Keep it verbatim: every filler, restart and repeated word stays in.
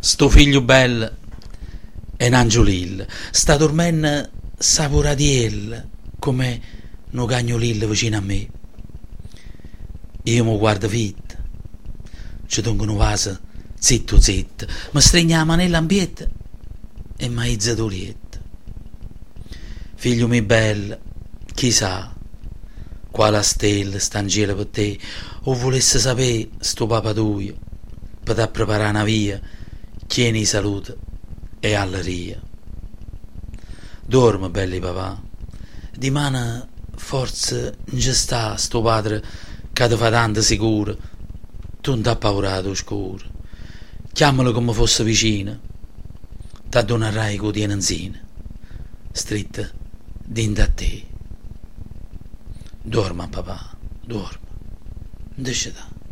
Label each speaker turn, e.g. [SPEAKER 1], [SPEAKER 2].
[SPEAKER 1] Sto figlio bel è un angiolil, sta dormendo saporatiel come un cagnolil vicino a me. Io mi guardo fit, ci tengo un vaso, zitto zitto, mi stringe la manella ambietta e mi izza dorietta. Figlio mio bello, chissà quale stella sta in cielo per te, o volesse sapere sto papà tuo, per te preparare una via, chieni salute e alleria. Dormi, belli papà, dimane forse non ci sta sto padre che ti fa tanto sicuro, tu non t'ha paura oscuro, chiamalo come fosse vicino, t'addonerai con tienenzina, stritta dinto a te. Dorma papà, dorma, non te